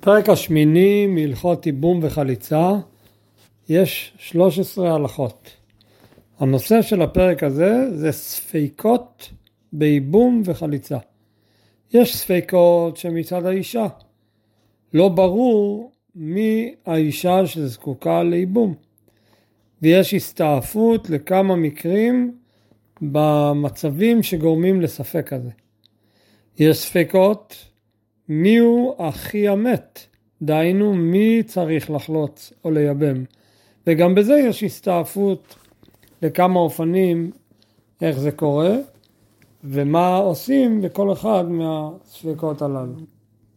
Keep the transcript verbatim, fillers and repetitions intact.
בפרק השמיני מהלכות ייבום וחליצה יש שלוש עשרה הלכות. הנושא של הפרק הזה זה ספיקות בייבום וחליצה. יש ספיקות שמצד האישה. לא ברור מי האישה שזקוקה לייבום. ויש הסתעפות לכמה מקרים במצבים שגורמים לספק הזה. יש ספיקות מי הוא אחי המת, דהיינו מי צריך לחלוץ או לייבם. וגם בזה יש הסתעפות לכמה אופנים איך זה קורה ומה עושים בכל אחד מהספיקות הללו.